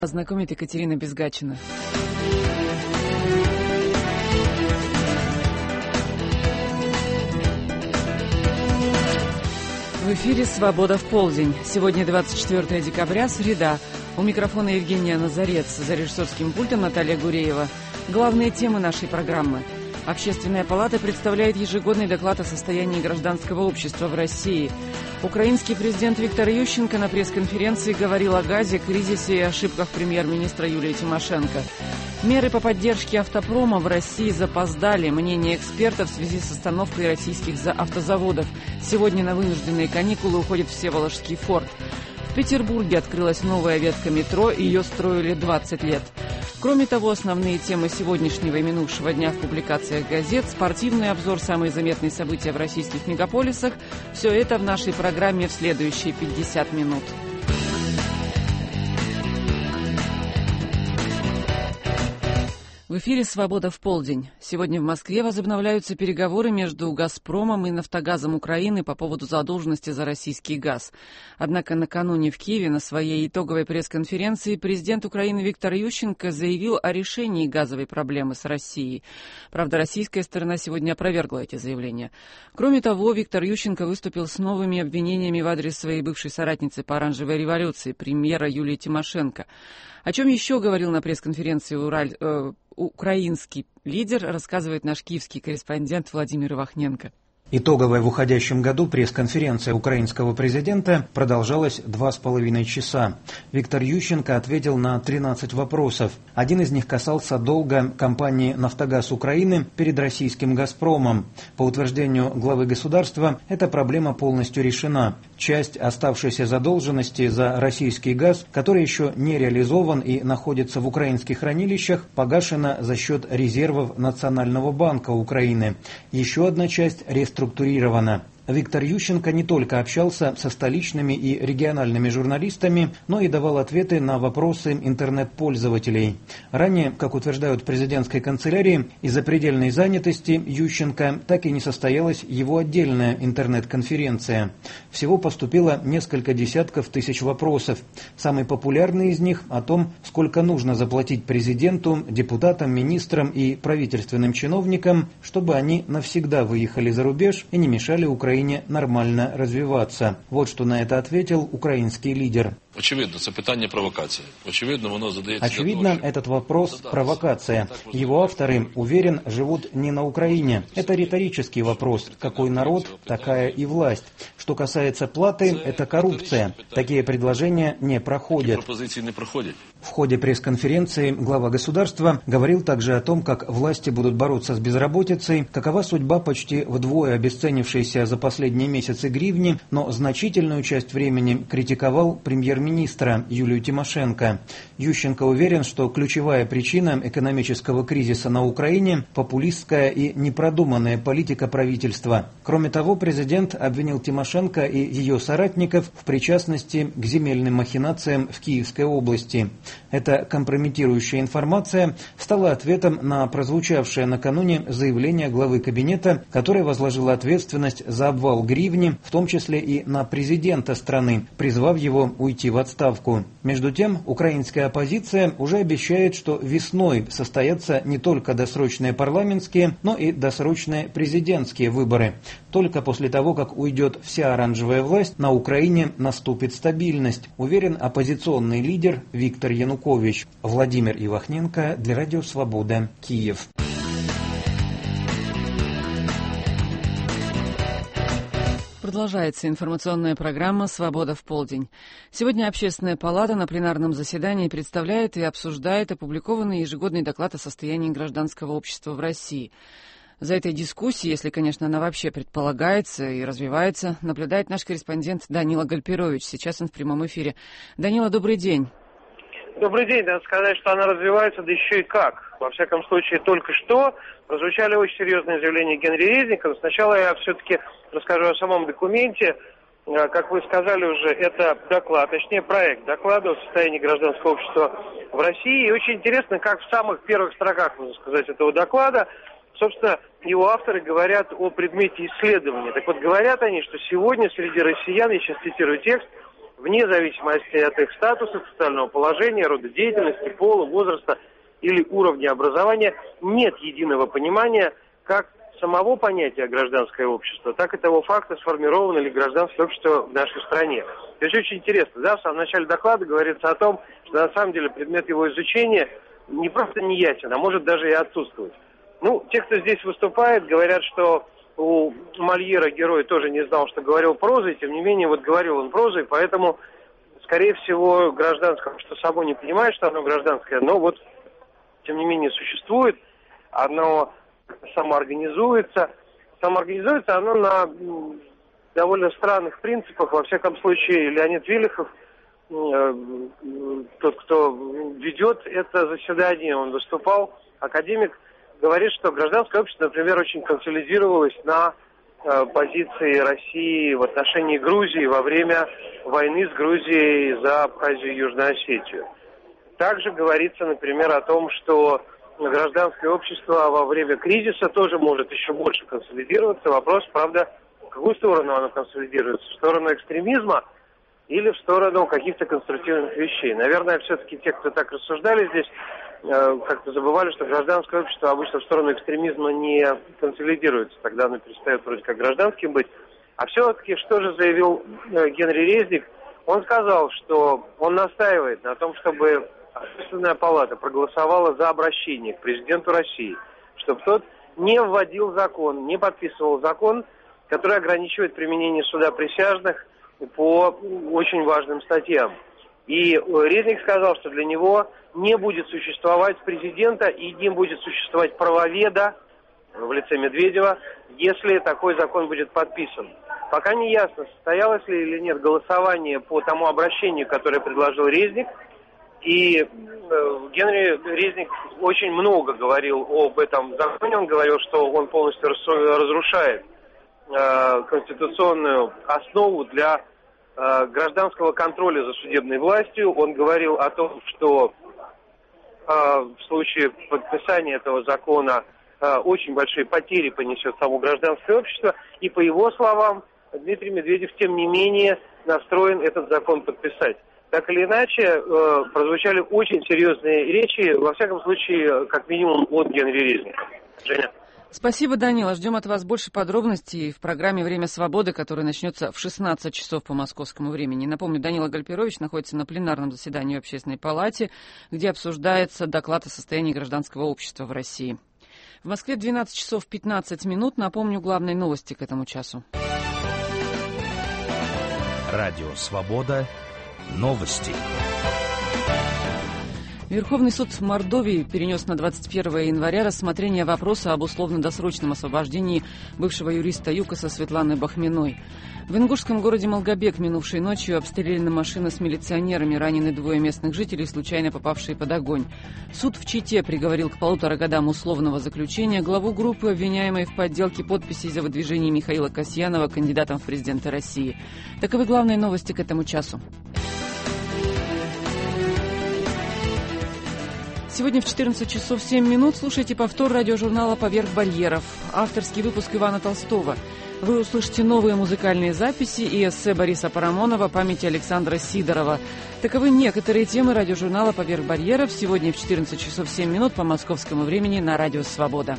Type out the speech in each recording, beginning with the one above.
Знакомит Екатерина Безгачина. В эфире «Свобода в полдень». Сегодня 24 декабря, среда. У микрофона Евгения Назарец, за режиссерским пультом Наталья Гуреева. Главные темы нашей программы. Общественная палата представляет ежегодный доклад о состоянии гражданского общества в России. Украинский президент Виктор Ющенко на пресс-конференции говорил о газе, кризисе и ошибках премьер-министра Юлии Тимошенко. Меры по поддержке автопрома в России запоздали. Мнение экспертов в связи с остановкой российских автозаводов. Сегодня на вынужденные каникулы уходит Всеволожский форт. В Петербурге открылась новая ветка метро, ее строили 20 лет. Кроме того, основные темы сегодняшнего и минувшего дня в публикациях газет, спортивный обзор, самые заметные события в российских мегаполисах – все это в нашей программе в следующие 50 минут. В эфире «Свобода в полдень». Сегодня в Москве возобновляются переговоры между «Газпромом» и «Нафтогазом» Украины по поводу задолженности за российский газ. Однако накануне в Киеве на своей итоговой пресс-конференции президент Украины Виктор Ющенко заявил о решении газовой проблемы с Россией. Правда, российская сторона сегодня опровергла эти заявления. Кроме того, Виктор Ющенко выступил с новыми обвинениями в адрес своей бывшей соратницы по оранжевой революции, премьера Юлии Тимошенко. О чем еще говорил на пресс-конференции украинский лидер, рассказывает наш киевский корреспондент Владимир Ивахненко. Итоговая в уходящем году пресс-конференция украинского президента продолжалась 2,5 часа. Виктор Ющенко ответил на 13 вопросов. Один из них касался долга компании «Нафтогаз Украины» перед российским «Газпромом». По утверждению главы государства, эта проблема полностью решена. Часть оставшейся задолженности за российский газ, который еще не реализован и находится в украинских хранилищах, погашена за счет резервов Национального банка Украины. Еще одна часть реструктурирована. Виктор Ющенко не только общался со столичными и региональными журналистами, но и давал ответы на вопросы интернет-пользователей. Ранее, как утверждают в президентской канцелярии, из-за предельной занятости Ющенко так и не состоялась его отдельная интернет-конференция. Всего поступило несколько десятков тысяч вопросов. Самый популярный из них о том, сколько нужно заплатить президенту, депутатам, министрам и правительственным чиновникам, чтобы они навсегда выехали за рубеж и не мешали Украине нормально развиваться. Вот что на это ответил украинский лидер. Очевидно, это питание провокации. Очевидно, этот вопрос – провокация. Его авторы, уверен, живут не на Украине. Это риторический вопрос. Какой народ, такая и власть. Что касается платы, это коррупция. Такие предложения не проходят. В ходе пресс-конференции глава государства говорил также о том, как власти будут бороться с безработицей, какова судьба почти вдвое обесценившейся за последние месяцы гривни, но значительную часть времени критиковал премьер-министра Юлию Тимошенко. Ющенко уверен, что ключевая причина экономического кризиса на Украине – популистская и непродуманная политика правительства. Кроме того, президент обвинил Тимошенко и ее соратников в причастности к земельным махинациям в Киевской области. Эта компрометирующая информация стала ответом на прозвучавшее накануне заявление главы кабинета, которое возложило ответственность за обвал гривни, в том числе и на президента страны, призвав его уйти в отставку. Между тем, украинская оппозиция уже обещает, что весной состоятся не только досрочные парламентские, но и досрочные президентские выборы. Только после того, как уйдет вся оранжевая власть, на Украине наступит стабильность, уверен оппозиционный лидер Виктор Янукович. Владимир Ивахненко для Радио Свобода, Киев. Продолжается информационная программа «Свобода в полдень». Сегодня Общественная палата на пленарном заседании представляет и обсуждает опубликованный ежегодный доклад о состоянии гражданского общества в России. За этой дискуссией, если, конечно, она вообще предполагается и развивается, наблюдает наш корреспондент Данила Гальперович. Сейчас он в прямом эфире. Данила, добрый день. Добрый день. Надо сказать, что она развивается, да еще и как. Во всяком случае, только что прозвучали очень серьезные заявления Генри Резникова. Сначала я все-таки расскажу о самом документе. Как вы сказали уже, это доклад, точнее проект доклада о состоянии гражданского общества в России. И очень интересно, как в самых первых строках, можно сказать, этого доклада, собственно, его авторы говорят о предмете исследования. Так вот, говорят они, что сегодня среди россиян, я сейчас цитирую текст, вне зависимости от их статуса, социального положения, рода деятельности, пола, возраста или уровня образования, нет единого понимания как самого понятия гражданское общество, так и того факта, сформировано ли гражданское общество в нашей стране. То есть очень интересно, да, в самом начале доклада говорится о том, что на самом деле предмет его изучения не просто не ясен, а может даже и отсутствовать. Ну, те, кто здесь выступает, говорят, что у Мольера герой тоже не знал, что говорил прозой, тем не менее, вот говорил он прозой, поэтому, скорее всего, гражданское общество само не понимает, что оно гражданское, но вот, тем не менее, существует, оно самоорганизуется. Самоорганизуется оно на довольно странных принципах. Во всяком случае, Леонид Велихов, тот, кто ведет это заседание, он выступал, академик, говорит, что гражданское общество, например, очень консолидировалось на позиции России в отношении Грузии во время войны с Грузией за Абхазию и Южную Осетию. Также говорится, например, о том, что гражданское общество во время кризиса тоже может еще больше консолидироваться. Вопрос, правда, в какую сторону оно консолидируется? В сторону экстремизма или в сторону каких-то конструктивных вещей? Наверное, все-таки те, кто так рассуждали здесь, как-то забывали, что гражданское общество обычно в сторону экстремизма не консолидируется. Тогда оно перестает вроде как гражданским быть. А все-таки что же заявил Генри Резник? Он сказал, что он настаивает на том, чтобы Общественная палата проголосовала за обращение к президенту России, чтобы тот не вводил закон, не подписывал закон, который ограничивает применение суда присяжных по очень важным статьям. И Резник сказал, что для него не будет существовать президента и не будет существовать правоведа в лице Медведева, если такой закон будет подписан. Пока не ясно, состоялось ли или нет голосование по тому обращению, которое предложил Резник. И Генри Резник очень много говорил об этом законе. Он говорил, что он полностью разрушает конституционную основу для гражданского контроля за судебной властью. Он говорил о том, что в случае подписания этого закона очень большие потери понесет само гражданское общество. И по его словам, Дмитрий Медведев, тем не менее, настроен этот закон подписать. Так или иначе, прозвучали очень серьезные речи, во всяком случае, как минимум, от Генри Резника. Женя. Спасибо, Данила. Ждем от вас больше подробностей в программе «Время свободы», которая начнется в 16 часов по московскому времени. Напомню, Данила Гальперович находится на пленарном заседании в Общественной палате, где обсуждается доклад о состоянии гражданского общества в России. В Москве 12 часов 15 минут. Напомню главные новости к этому часу. Радио «Свобода». Новости. Верховный суд Мордовии перенес на 21 января рассмотрение вопроса об условно-досрочном освобождении бывшего юриста ЮКОСа Светланы Бахминой. В ингушском городе Малгобек минувшей ночью обстреляна машина с милиционерами, ранены 2 местных жителей, случайно попавшие под огонь. Суд в Чите приговорил к 1,5 годам условного заключения главу группы, обвиняемой в подделке подписей за выдвижение Михаила Касьянова кандидатом в президенты России. Таковы главные новости к этому часу. Сегодня в 14 часов 7 минут слушайте повтор радиожурнала «Поверх барьеров». Авторский выпуск Ивана Толстого. Вы услышите новые музыкальные записи и эссе Бориса Парамонова «Памяти Александра Сидорова». Таковы некоторые темы радиожурнала «Поверх барьеров» сегодня в 14 часов 7 минут по московскому времени на Радио Свобода.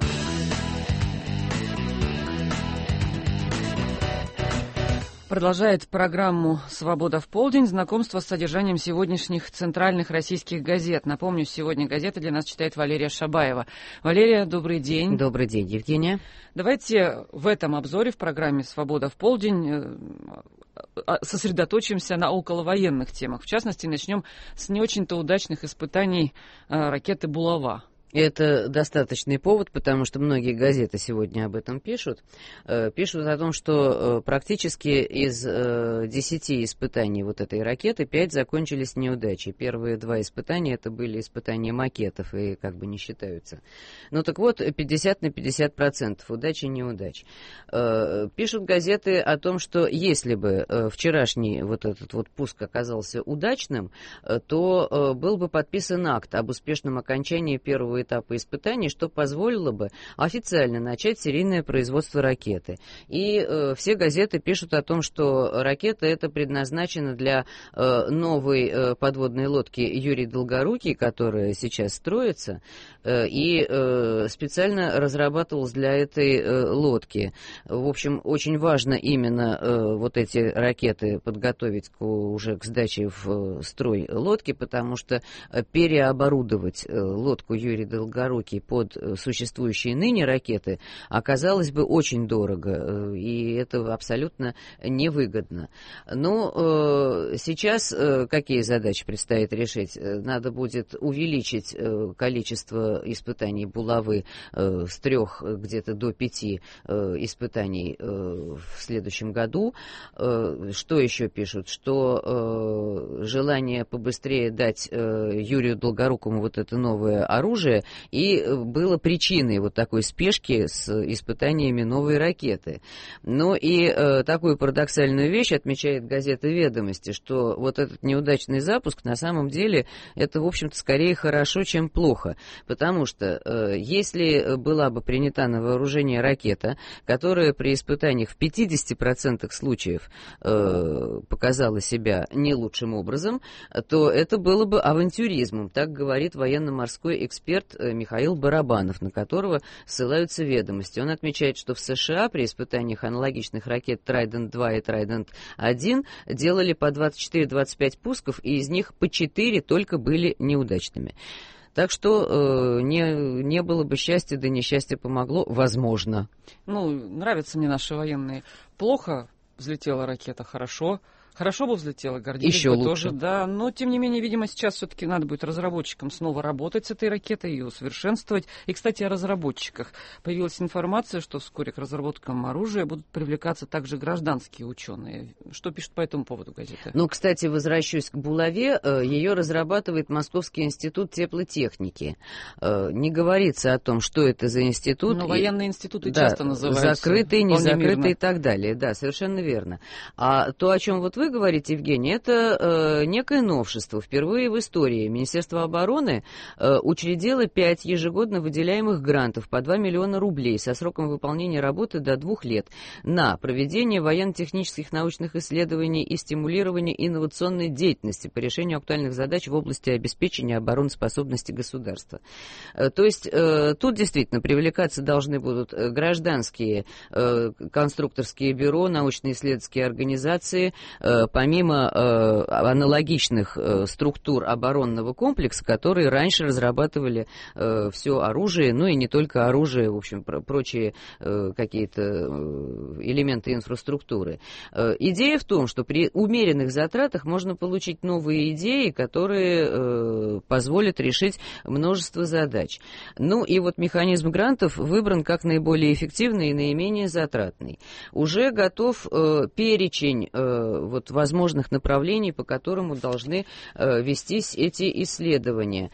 Продолжает программу «Свобода в полдень» знакомство с содержанием сегодняшних центральных российских газет. Напомню, сегодня газеты для нас читает Валерия Шабаева. Валерия, добрый день. Добрый день, Евгения. Давайте в этом обзоре в программе «Свобода в полдень» сосредоточимся на околовоенных темах. В частности, начнем с не очень-то удачных испытаний ракеты «Булава». Это достаточный повод, потому что многие газеты сегодня об этом пишут. Пишут о том, что практически из 10 испытаний вот этой ракеты 5 закончились неудачей. Первые 2 испытания это были испытания макетов и как бы не считаются. Ну так вот, 50 на 50% удачи и неудач. Пишут газеты о том, что если бы вчерашний вот этот вот пуск оказался удачным, то был бы подписан акт об успешном окончании первого этапа испытаний, что позволило бы официально начать серийное производство ракеты. И все газеты пишут о том, что ракета эта предназначена для новой подводной лодки «Юрий Долгорукий», которая сейчас строится, и специально разрабатывалась для этой лодки. В общем, очень важно именно вот эти ракеты подготовить уже к сдаче в строй лодки, потому что переоборудовать лодку «Юрий Долгорукий» под существующие ныне ракеты оказалось бы очень дорого, и это абсолютно невыгодно. Но сейчас какие задачи предстоит решить? Надо будет увеличить количество испытаний булавы с 3 где-то до 5 испытаний в следующем году. Что еще пишут? Что желание побыстрее дать Юрию Долгорукому вот это новое оружие и было причиной вот такой спешки с испытаниями новой ракеты. Ну и такую парадоксальную вещь отмечает газета «Ведомости», что вот этот неудачный запуск на самом деле это, в общем-то, скорее хорошо, чем плохо. Потому что если была бы принята на вооружение ракета, которая при испытаниях в 50% случаев показала себя не лучшим образом, то это было бы авантюризмом, так говорит военно-морской эксперт Михаил Барабанов, на которого ссылаются «Ведомости». Он отмечает, что в США при испытаниях аналогичных ракет Trident-2 и Trident-1 делали по 24-25 пусков, и из них по 4 только были неудачными. Так что не было бы счастья, да несчастье помогло, возможно. Ну, нравятся мне наши военные. Плохо взлетела ракета, хорошо. Хорошо бы взлетела, гордились еще бы лучше. Тоже, да. Но, тем не менее, видимо, сейчас все-таки надо будет разработчикам снова работать с этой ракетой, ее усовершенствовать. И, кстати, о разработчиках. Появилась информация, что вскоре к разработкам оружия будут привлекаться также гражданские ученые. Что пишут по этому поводу газеты? Ну, кстати, возвращусь к булаве. Ее разрабатывает Московский институт теплотехники. Не говорится о том, что это за институт. Но военные институты часто называются. Закрытые, не закрытые и так далее. Да, совершенно верно. А то, о чем вот вы говорите, Евгений, это некое новшество. Впервые в истории Министерство обороны учредило 5 ежегодно выделяемых грантов по 2 миллиона рублей со сроком выполнения работы до 2 лет на проведение военно-технических научных исследований и стимулирование инновационной деятельности по решению актуальных задач в области обеспечения обороноспособности государства. То есть тут действительно привлекаться должны будут гражданские конструкторские бюро, научно-исследовательские организации, помимо аналогичных структур оборонного комплекса, которые раньше разрабатывали все оружие, ну и не только оружие, в общем, прочие какие-то элементы инфраструктуры. Идея в том, что при умеренных затратах можно получить новые идеи, которые позволят решить множество задач. Ну и вот механизм грантов выбран как наиболее эффективный и наименее затратный. Уже готов перечень вот возможных направлений, по которому должны вестись эти исследования.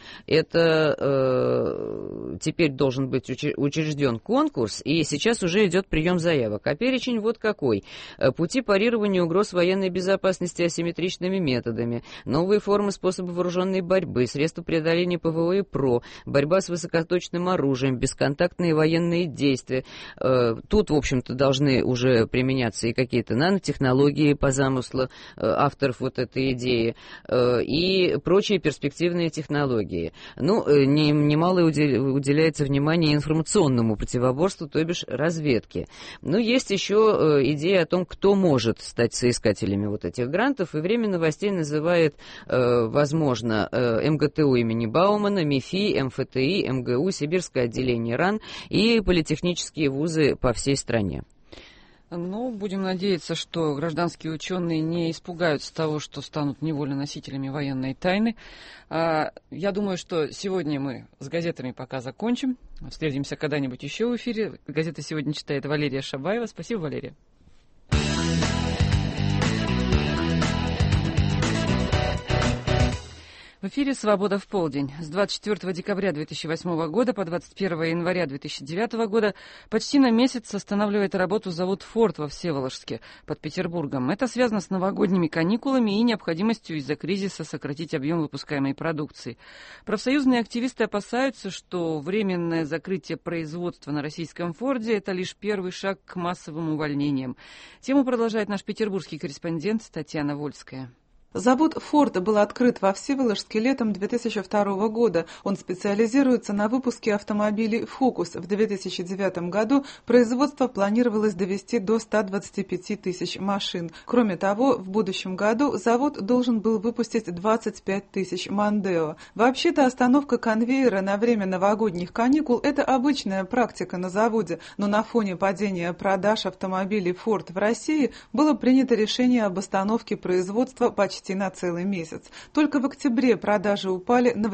Это теперь должен быть учрежден конкурс, и сейчас уже идет прием заявок. А перечень вот какой. Пути парирования угроз военной безопасности асимметричными методами, новые формы, способы вооруженной борьбы, средства преодоления ПВО и ПРО, борьба с высокоточным оружием, бесконтактные военные действия. Тут, в общем-то, должны уже применяться и какие-то нанотехнологии по замыслу авторов вот этой идеи и прочие перспективные технологии. Ну, немало уделяется внимание информационному противоборству, то бишь разведке. Но есть еще идея о том, кто может стать соискателями вот этих грантов, и «Время новостей» называет, возможно, МГТУ имени Баумана, МИФИ, МФТИ, МГУ, Сибирское отделение РАН и политехнические вузы по всей стране. Ну, будем надеяться, что гражданские ученые не испугаются того, что станут невольно носителями военной тайны. Я думаю, что сегодня мы с газетами пока закончим. Встретимся когда-нибудь еще в эфире. Газеты сегодня читает Валерия Шабаева. Спасибо, Валерия. В эфире «Свобода в полдень». С 24 декабря 2008 года по 21 января 2009 года почти на месяц останавливает работу завод «Форд» во Всеволожске под Петербургом. Это связано с новогодними каникулами и необходимостью из-за кризиса сократить объем выпускаемой продукции. Профсоюзные активисты опасаются, что временное закрытие производства на российском «Форде» — это лишь первый шаг к массовым увольнениям. Тему продолжает наш петербургский корреспондент Татьяна Вольская. Завод «Форд» был открыт во Всеволожске летом 2002 года. Он специализируется на выпуске автомобилей «Фокус». В 2009 году производство планировалось довести до 125 тысяч машин. Кроме того, в будущем году завод должен был выпустить 25 тысяч «Мондео». Вообще-то остановка конвейера на время новогодних каникул – это обычная практика на заводе, но на фоне падения продаж автомобилей «Форд» в России было принято решение об остановке производства почти на целый месяц. Только в октябре продажи упали на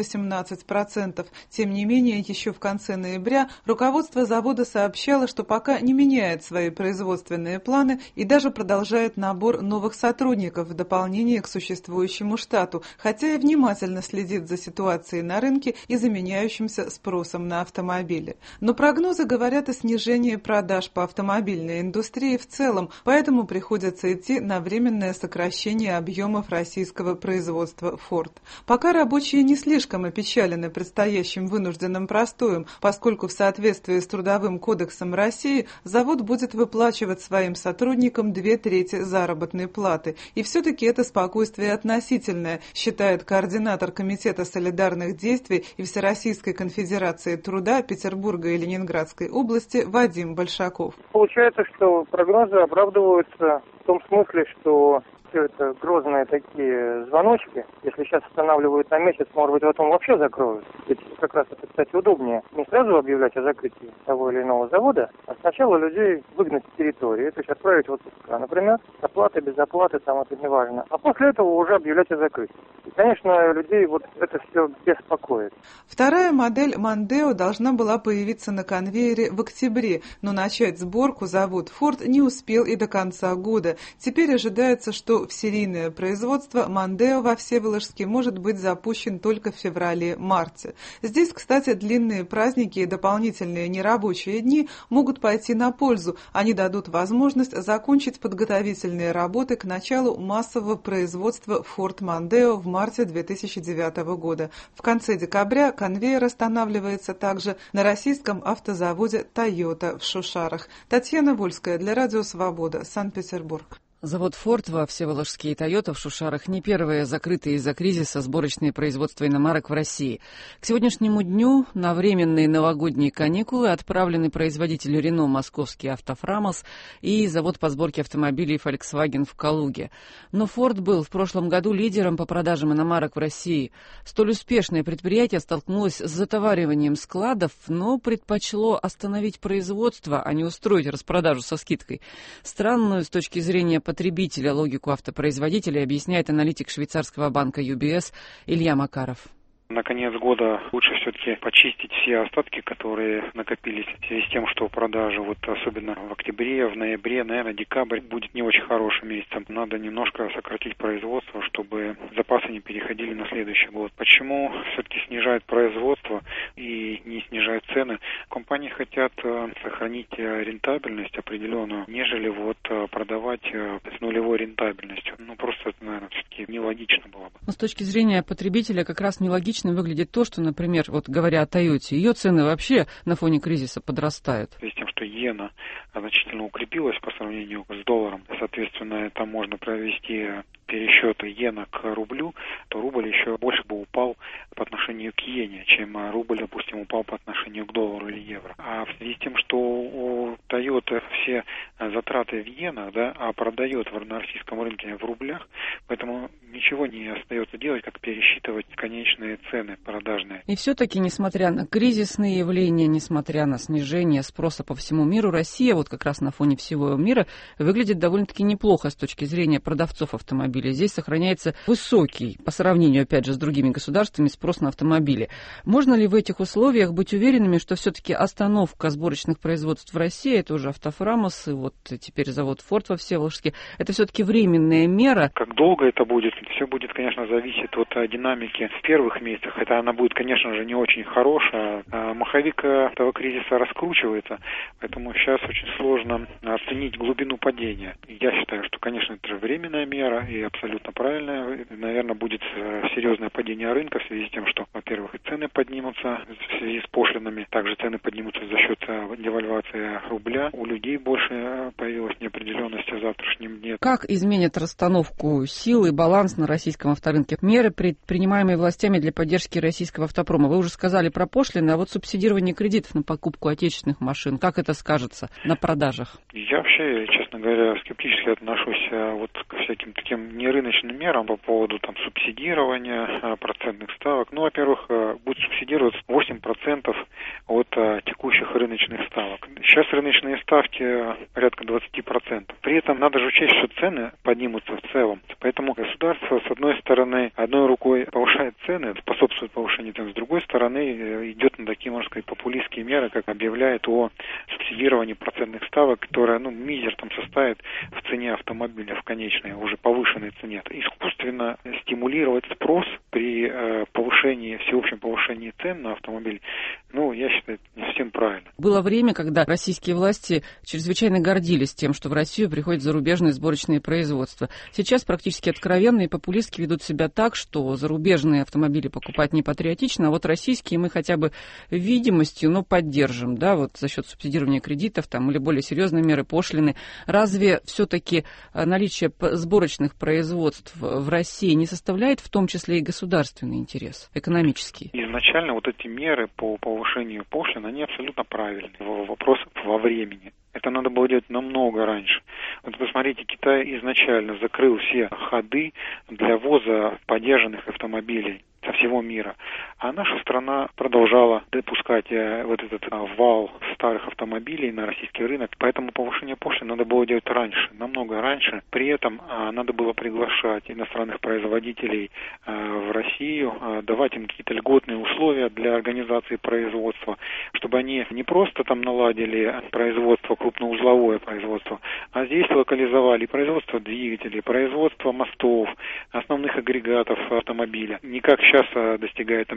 18%. Тем не менее, еще в конце ноября руководство завода сообщало, что пока не меняет свои производственные планы и даже продолжает набор новых сотрудников в дополнение к существующему штату, хотя и внимательно следит за ситуацией на рынке и за меняющимся спросом на автомобили. Но прогнозы говорят о снижении продаж по автомобильной индустрии в целом, поэтому приходится идти на временное сокращение объемов российского производства «Форд». Пока рабочие не слишком опечалены предстоящим вынужденным простоем, поскольку в соответствии с Трудовым кодексом России завод будет выплачивать своим сотрудникам 2/3 заработной платы. И все-таки это спокойствие относительное, считает координатор Комитета солидарных действий и Всероссийской конфедерации труда Петербурга и Ленинградской области Вадим Большаков. Получается, что прогнозы оправдываются в том смысле, что все это грозные такие звоночки. Если сейчас останавливают на месяц, может быть, потом вообще закроют. Ведь как раз это, кстати, удобнее. Не сразу объявлять о закрытии того или иного завода, а сначала людей выгнать с территории, то есть отправить в отпуска. Например, с оплатой, без оплаты, там это не важно. А после этого уже объявлять о закрытии. И, конечно, людей вот это все беспокоит. Вторая модель «Мондео» должна была появиться на конвейере в октябре, но начать сборку завод «Форд» не успел и до конца года. Теперь ожидается, что в серийное производство «Мондео» во Всеволожске может быть запущен только в феврале-марте. Здесь, кстати, длинные праздники и дополнительные нерабочие дни могут пойти на пользу. Они дадут возможность закончить подготовительные работы к началу массового производства «Форд Мондео» в марте 2009 года. В конце декабря конвейер останавливается также на российском автозаводе «Тойота» в Шушарах. Татьяна Вольская для Радио Свобода, Санкт-Петербург. Завод «Форд» во Всеволожске и «Тойота» в Шушарах не первые закрытые из-за кризиса сборочные производства иномарок в России. К сегодняшнему дню на временные новогодние каникулы отправлены производителю «Рено» московский «Автофрамос» и завод по сборке автомобилей «Фольксваген» в Калуге. Но «Форд» был в прошлом году лидером по продажам иномарок в России. Столь успешное предприятие столкнулось с затовариванием складов, но предпочло остановить производство, а не устроить распродажу со скидкой. Странную с точки зрения потребителя логику автопроизводителя объясняет аналитик швейцарского банка UBS Илья Макаров. На конец года лучше все-таки почистить все остатки, которые накопились в связи с тем, что продажи, вот особенно в октябре, в ноябре, наверное, декабрь будет не очень хорошим месяцем. Надо немножко сократить производство, чтобы запасы не переходили на следующий год. Почему все-таки снижают производство и не снижают цены? Компании хотят сохранить рентабельность определенную, нежели вот продавать с нулевой рентабельностью. Ну, просто это, наверное, все-таки нелогично было бы. Но с точки зрения потребителя как раз нелогично выглядит то, что, например, вот говоря о Тойоте, ее цены вообще на фоне кризиса подрастают. В связи с тем, что иена значительно укрепилась по сравнению с долларом, соответственно, там можно провести пересчет иена к рублю, то рубль еще больше бы упал по отношению к иене, чем рубль, допустим, упал по отношению к доллару или евро. А в связи с тем, что у Toyota все затраты в иенах, да, а продает на российском рынке в рублях, поэтому ничего не остается делать, как пересчитывать конечные цены продажные. И все-таки, несмотря на кризисные явления, несмотря на снижение спроса по всему миру, Россия, вот как раз на фоне всего мира, выглядит довольно-таки неплохо с точки зрения продавцов автомобилей. Здесь сохраняется высокий, по сравнению, опять же, с другими государствами, спрос на автомобили. Можно ли в этих условиях быть уверенными, что все-таки остановка сборочных производств в России, это уже «Автофрамос» и вот теперь завод «Форд» во Всеволожске, это все-таки временная мера? Как долго это будет, возникнет. Все будет, конечно, зависеть от динамики в первых месяцах. Это она будет, конечно же, не очень хорошая. Маховик этого кризиса раскручивается, поэтому сейчас очень сложно оценить глубину падения. Я считаю, что, конечно, это же временная мера и абсолютно правильная. Наверное, будет серьезное падение рынка в связи с тем, что, во-первых, и цены поднимутся в связи с пошлинами, также цены поднимутся за счет девальвации рубля. У людей больше появилась неопределенность о завтрашнем дне. Как изменит расстановку сил и баланс на российском авторынке меры, предпринимаемые властями для поддержки российского автопрома? Вы уже сказали про пошлины, а вот субсидирование кредитов на покупку отечественных машин, как это скажется на продажах? Я вообще, честно говоря, скептически отношусь вот ко всяким таким нерыночным мерам по поводу субсидирования процентных ставок. Ну, во-первых, будет субсидироваться 8% от текущих рыночных ставок. Сейчас рыночные ставки порядка 20%. При этом надо же учесть, что цены поднимутся в целом. Поэтому государство, с одной стороны, одной рукой повышает цены, способствует повышению цен, с другой стороны, идет на такие, можно сказать, популистские меры, как объявляет о субсидировании процентных ставок, которая, мизер составит в цене автомобиля, в конечной, уже повышенной цене. Искусственно стимулировать спрос при всеобщем повышении цен на автомобиль, я считаю, это не совсем правильно. Было время, когда российские власти чрезвычайно гордились тем, что в Россию приходят зарубежные сборочные производства. Сейчас практически откровенно и популистски ведут себя так, что зарубежные автомобили покупать не патриотично, а вот российские мы хотя бы видимостью, поддержим, за счет субсидирования кредитов или более серьезные меры пошлины. Разве все-таки наличие сборочных производств в России не составляет в том числе и государственный интерес, экономический? Изначально эти меры по повышению пошлин, они абсолютно правильные. Вопрос во времени. Это надо было делать намного раньше. Вот посмотрите, Китай изначально закрыл все ходы для ввоза подержанных автомобилей со всего мира. А наша страна продолжала допускать этот вал старых автомобилей на российский рынок. Поэтому повышение пошлин надо было делать раньше, намного раньше. При этом надо было приглашать иностранных производителей в Россию, давать им какие-то льготные условия для организации производства, чтобы они не просто наладили производство, крупноузловое производство, а здесь локализовали производство двигателей, производство мостов, основных агрегатов автомобиля. Не как сейчас достигает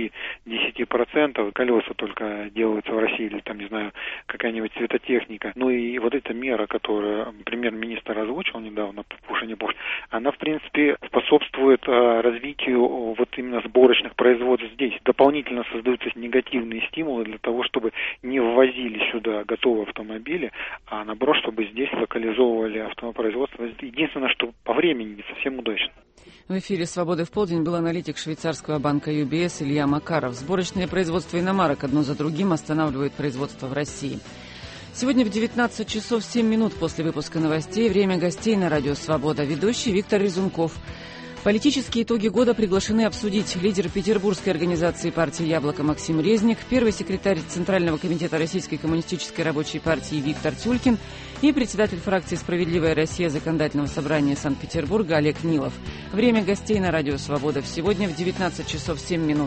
5-10%, колеса только делаются в России или какая-нибудь цветотехника. И эта мера, которую премьер-министр озвучил недавно по повышению пошлин, она в принципе способствует развитию именно сборочных производств здесь. Дополнительно создаются негативные стимулы для того, чтобы не ввозили сюда готовые автомобили, а наоборот, чтобы здесь локализовывали автопроизводство. Единственное, что по времени не совсем удачно. В эфире «Свободы в полдень» был аналитик швейцарского банка UBS Илья Макаров. Сборочные производства иномарок одно за другим останавливают производство в России. Сегодня в 19 часов 7 минут после выпуска новостей время гостей на радио «Свобода». Ведущий Виктор Резунков. Политические итоги года приглашены обсудить лидер петербургской организации партии «Яблоко» Максим Резник, первый секретарь Центрального комитета Российской коммунистической рабочей партии Виктор Тюлькин и председатель фракции «Справедливая Россия» Законодательного собрания Санкт-Петербурга Олег Нилов. Время гостей на радио «Свобода» сегодня в 19 часов 7 минут.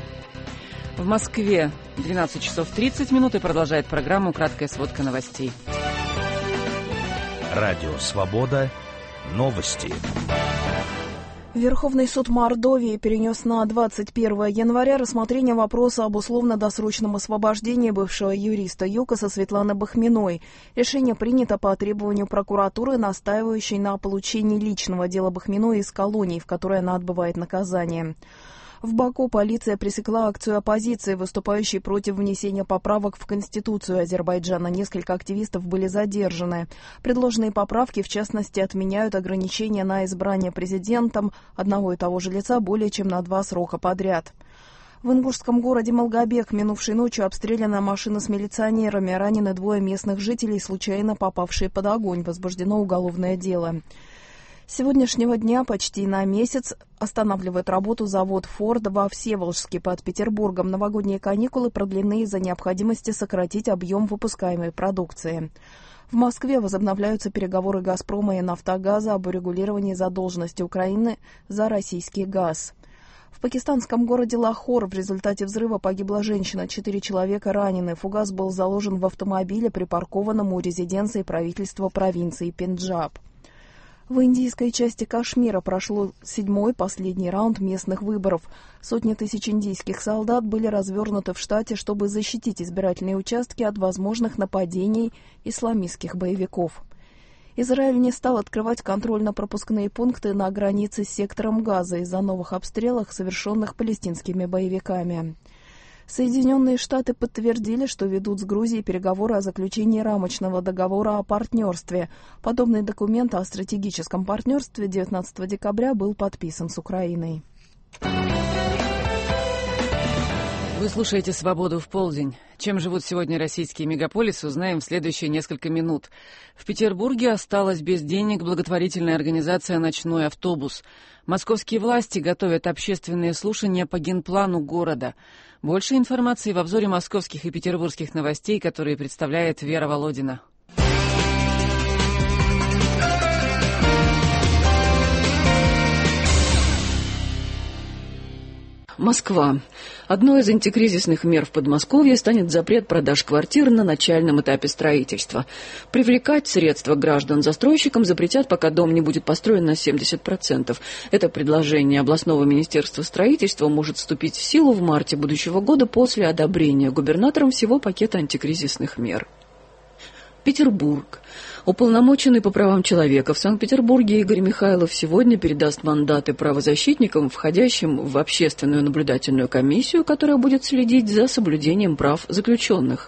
В Москве 12 часов 30 минут и продолжает программу «Краткая сводка новостей». Радио «Свобода». Новости. Верховный суд Мордовии перенес на 21 января рассмотрение вопроса об условно-досрочном освобождении бывшего юриста ЮКОСа Светланы Бахминой. Решение принято по требованию прокуратуры, настаивающей на получении личного дела Бахминой из колонии, в которой она отбывает наказание. В Баку полиция пресекла акцию оппозиции, выступающей против внесения поправок в Конституцию Азербайджана. Несколько активистов были задержаны. Предложенные поправки, в частности, отменяют ограничения на избрание президентом одного и того же лица более чем на 2 срока подряд. В ингушском городе Малгобек минувшей ночью обстреляна машина с милиционерами. Ранены 2 местных жителей, случайно попавшие под огонь. Возбуждено уголовное дело. С сегодняшнего дня почти на месяц останавливает работу завод «Форд» во Всеволожске под Петербургом. Новогодние каникулы продлены из-за необходимости сократить объем выпускаемой продукции. В Москве возобновляются переговоры «Газпрома» и «Нафтогаза» об урегулировании задолженности Украины за российский газ. В пакистанском городе Лахор в результате взрыва погибла женщина, 4 человека ранены. Фугас был заложен в автомобиле, припаркованном у резиденции правительства провинции Пенджаб. В индийской части Кашмира прошло 7-й последний раунд местных выборов. Сотни тысяч индийских солдат были развернуты в штате, чтобы защитить избирательные участки от возможных нападений исламистских боевиков. Израиль не стал открывать контрольно-пропускные пункты на границе с сектором Газа из-за новых обстрелов, совершенных палестинскими боевиками. Соединенные Штаты подтвердили, что ведут с Грузией переговоры о заключении рамочного договора о партнерстве. Подобный документ о стратегическом партнерстве 19 декабря был подписан с Украиной. Вы слушаете «Свободу в полдень». Чем живут сегодня российские мегаполисы, узнаем в следующие несколько минут. В Петербурге осталась без денег благотворительная организация «Ночной автобус». Московские власти готовят общественные слушания по генплану города. Больше информации в обзоре московских и петербургских новостей, которые представляет Вера Володина. Москва. Одной из антикризисных мер в Подмосковье станет запрет продаж квартир на начальном этапе строительства. Привлекать средства граждан застройщикам запретят, пока дом не будет построен на 70%. Это предложение областного министерства строительства может вступить в силу в марте будущего года после одобрения губернатором всего пакета антикризисных мер. Петербург. Уполномоченный по правам человека в Санкт-Петербурге Игорь Михайлов сегодня передаст мандаты правозащитникам, входящим в общественную наблюдательную комиссию, которая будет следить за соблюдением прав заключенных.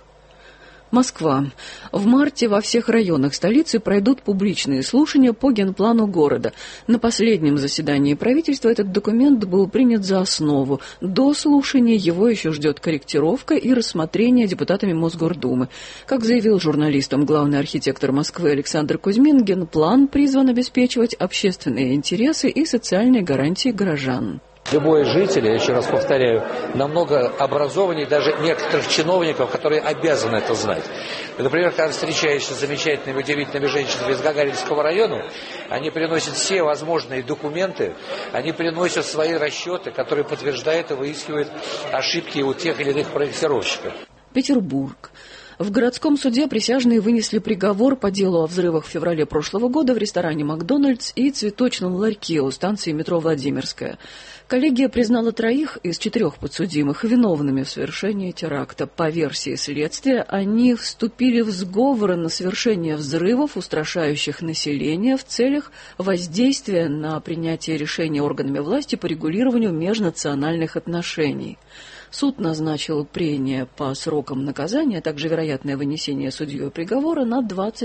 Москва. В марте во всех районах столицы пройдут публичные слушания по генплану города. На последнем заседании правительства этот документ был принят за основу. До слушания его еще ждет корректировка и рассмотрение депутатами Мосгордумы. Как заявил журналистам главный архитектор Москвы Александр Кузьмин, генплан призван обеспечивать общественные интересы и социальные гарантии горожан. Любой житель, я еще раз повторяю, намного образованнее даже некоторых чиновников, которые обязаны это знать. Например, когда встречаешься с замечательными, удивительными женщинами из Гагаринского района, они приносят все возможные документы, они приносят свои расчеты, которые подтверждают и выискивают ошибки у тех или иных проектировщиков. Петербург. В городском суде присяжные вынесли приговор по делу о взрывах в феврале прошлого года в ресторане «Макдональдс» и цветочном ларьке у станции метро «Владимирская». Коллегия признала 3 из 4 подсудимых виновными в совершении теракта. По версии следствия, они вступили в сговоры на совершение взрывов, устрашающих население в целях воздействия на принятие решений органами власти по регулированию межнациональных отношений. Суд назначил прения по срокам наказания, а также вероятное вынесение судьей приговора на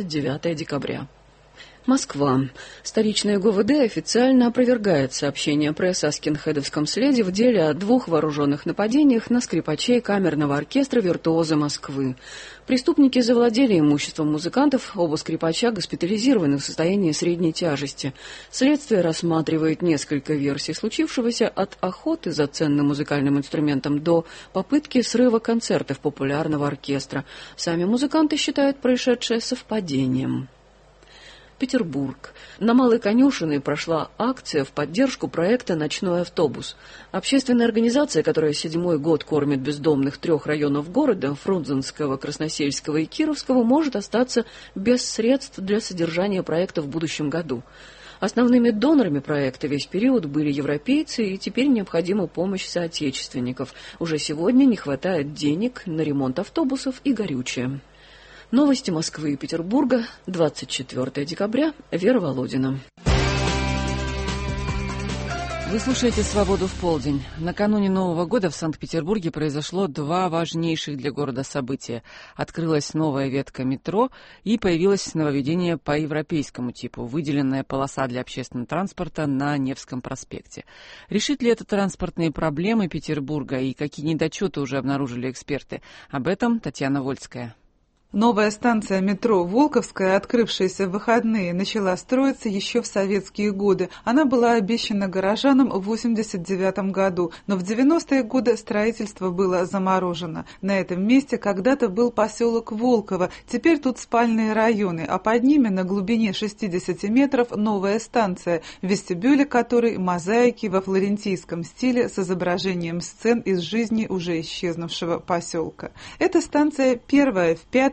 29 декабря. Москва. Столичное ГУВД официально опровергает сообщение прессы о скинхедовском следе в деле о 2 вооруженных нападениях на скрипачей камерного оркестра «Виртуозы Москвы». Преступники завладели имуществом музыкантов, оба скрипача госпитализированы в состоянии средней тяжести. Следствие рассматривает несколько версий случившегося, от охоты за ценным музыкальным инструментом до попытки срыва концертов популярного оркестра. Сами музыканты считают происшедшее совпадением. Петербург. На Малой Конюшиной прошла акция в поддержку проекта «Ночной автобус». Общественная организация, которая 7-й год кормит бездомных 3 районов города, Фрунзенского, Красносельского и Кировского, может остаться без средств для содержания проекта в будущем году. Основными донорами проекта весь период были европейцы, и теперь необходима помощь соотечественников. Уже сегодня не хватает денег на ремонт автобусов и горючее. Новости Москвы и Петербурга, 24 декабря, Вера Володина. Вы слушаете «Свободу в полдень». Накануне Нового года в Санкт-Петербурге произошло 2 важнейших для города события. Открылась новая ветка метро и появилось нововведение по европейскому типу, выделенная полоса для общественного транспорта на Невском проспекте. Решит ли это транспортные проблемы Петербурга и какие недочеты уже обнаружили эксперты? Об этом Татьяна Вольская. Новая станция метро «Волковская», открывшаяся в выходные, начала строиться еще в советские годы. Она была обещана горожанам в 1989 году, но в 90-е годы строительство было заморожено. На этом месте когда-то был поселок Волково, теперь тут спальные районы, а под ними на глубине 60 метров новая станция, в вестибюле которой мозаики во флорентийском стиле с изображением сцен из жизни уже исчезнувшего поселка. Эта станция первая в 5-й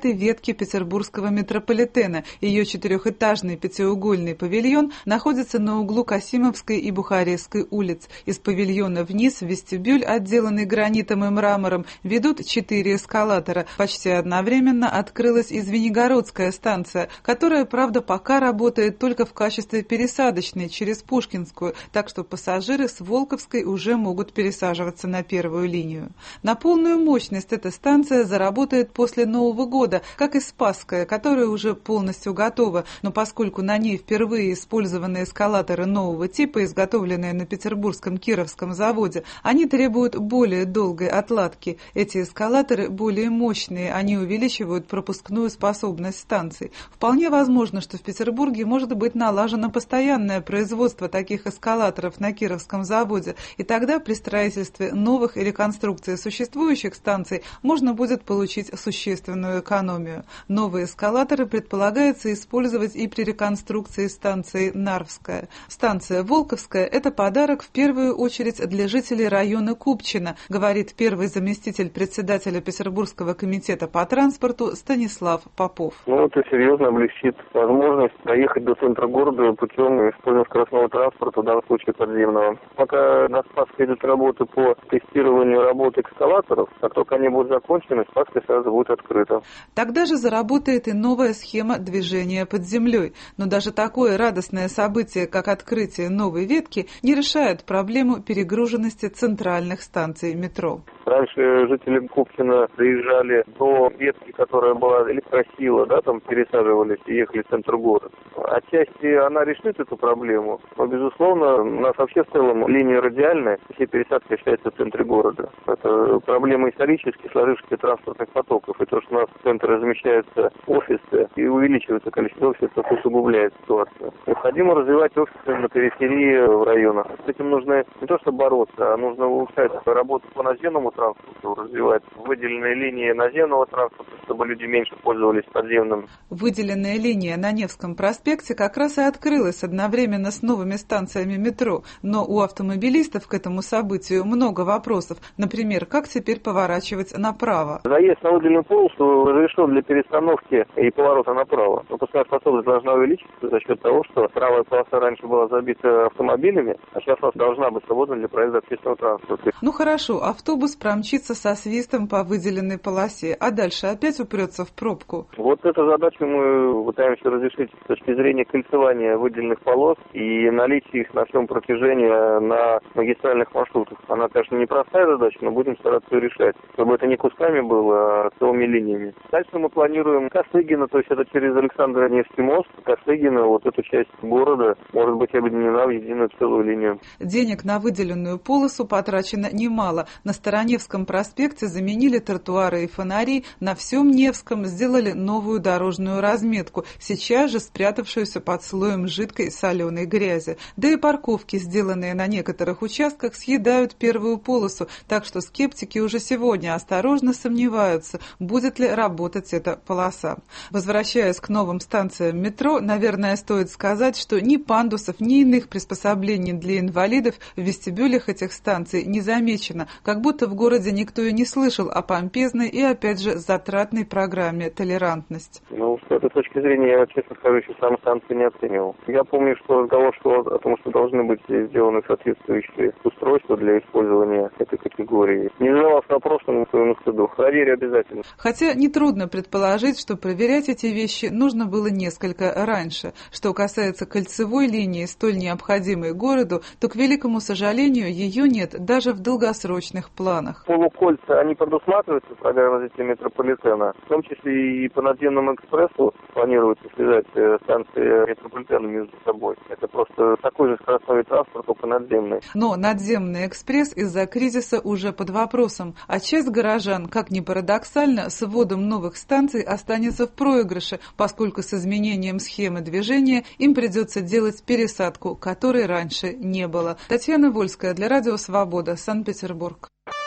знаменитой ветки петербургского метрополитена. Ее четырехэтажный пятиугольный павильон находится на углу Касимовской и Бухарестской улиц. Из павильона вниз в вестибюль, отделанный гранитом и мрамором, ведут 4 эскалатора. Почти одновременно открылась и Звенигородская станция, которая, правда, пока работает только в качестве пересадочной через Пушкинскую, так что пассажиры с Волковской уже могут пересаживаться на первую линию. На полную мощность эта станция заработает после Нового года, как и Спасская, которая уже полностью готова, но поскольку на ней впервые использованы эскалаторы нового типа, изготовленные на Петербургском Кировском заводе, они требуют более долгой отладки. Эти эскалаторы более мощные, они увеличивают пропускную способность станций. Вполне возможно, что в Петербурге может быть налажено постоянное производство таких эскалаторов на Кировском заводе, и тогда при строительстве новых и реконструкции существующих станций можно будет получить существенную экономию. Новые эскалаторы предполагается использовать и при реконструкции станции Нарвская. Станция Волковская – это подарок в первую очередь для жителей района Купчино, говорит первый заместитель председателя Петербургского комитета по транспорту Станислав Попов. Это серьезно облегчит возможность доехать до центра города путем использования скоростного транспорта, в данном случае подземного. Пока на Спасской идут работы по тестированию работы эскалаторов, как только они будут закончены, Спасская сразу будет открыта. Тогда же заработает и новая схема движения под землей. Но даже такое радостное событие, как открытие новой ветки, не решает проблему перегруженности центральных станций метро. Раньше жители Купчино доезжали до ветки, которая была электросила, там пересаживались и ехали в центр города. Отчасти она решит эту проблему, но, безусловно, у нас вообще в целом линия радиальная, все пересадки осуществляются в центре города. Это проблема исторически сложившихся транспортных потоков, и то, что у нас в центре размещаются офисы и увеличивается количество офисов, усугубляет ситуацию. Необходимо развивать офисы на периферии в районах. С этим нужно не то что бороться, а нужно улучшать работу по наземному транспорту, развивать выделенные линии наземного транспорта, чтобы люди меньше пользовались подземным. Выделенная линия на Невском проспекте как раз и открылась одновременно с новыми станциями метро, но у автомобилистов к этому событию много вопросов. Например, как теперь поворачивать направо? Заезд на выделенную полосу разрешен для перестановки и поворота направо. Пропускная способность должна увеличиться за счет того, что правая полоса раньше была забита автомобилями, а сейчас она должна быть свободна для проезда общественного транспорта. Хорошо, автобус промчится со свистом по выделенной полосе, а дальше опять упрется в пробку. Эту задачу мы пытаемся разрешить с точки зрения кольцевания выделенных полос и наличия их на всем протяжении на магистральных маршрутах. Она, конечно, непростая задача, но будем стараться ее решать, чтобы это не кусками было, а целыми линиями. Дальше мы планируем Косыгино, то есть это через Александро-Невский мост, Косыгино, эту часть города может быть объединена в единую целую линию. Денег на выделенную полосу потрачено немало. На Староневском проспекте заменили тротуары и фонари, на всем Невском сделали новую дорожную разметку, сейчас же спрятавшуюся под слоем жидкой соленой грязи. Да и парковки, сделанные на некоторых участках, съедают первую полосу, так что скептики уже сегодня осторожно сомневаются, будет ли работать эта полоса. Возвращаясь к новым станциям метро, наверное, стоит сказать, что ни пандусов, ни иных приспособлений для инвалидов в вестибюлях этих станций не замечено, как будто в городе никто и не слышал о помпезной и, опять же, затратной программе «Толерантность». С этой точки зрения, я, честно скажу, еще сам станции не оценивал. Я помню, что разговор шел о том, что должны быть сделаны соответствующие устройства для использования этой категории. Не задавался вопросом к своему стыду. Проверь обязательно. Хотя нетрудно предположить, что проверять эти вещи нужно было несколько раньше. Что касается кольцевой линии, столь необходимой городу, то, к великому сожалению, ее нет даже в долгосрочных планах. Полукольца, они предусматриваются в программе развития метрополитена, в том числе и по надземному экспрессу планируется связать станции метрополитена между собой. Это просто такой же скоростной транспорт, только надземный. Но надземный экспресс из-за кризиса уже под вопросом, а часть горожан, как ни парадоксально, с вводом новых станций останется в проигрыше, поскольку с изменением схемы движения им придется делать пересадку, которой раньше не было. Татьяна Вольская для Радио Свобода, Санкт-Петербург.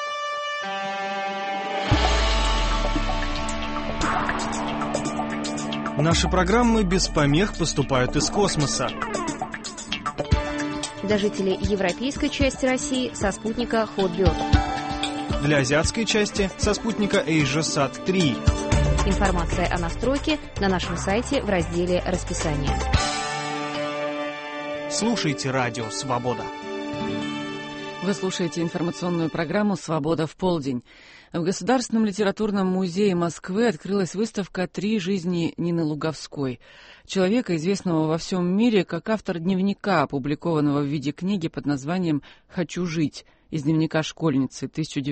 Наши программы без помех поступают из космоса. Для жителей европейской части России со спутника Hotbird. Для азиатской части со спутника AsiaSat 3. Информация о настройке на нашем сайте в разделе «Расписание». Слушайте радио «Свобода». Вы слушаете информационную программу «Свобода в полдень». В Государственном литературном музее Москвы открылась выставка «Три жизни Нины Луговской», человека, известного во всем мире как автор дневника, опубликованного в виде книги под названием «Хочу жить» из дневника школьницы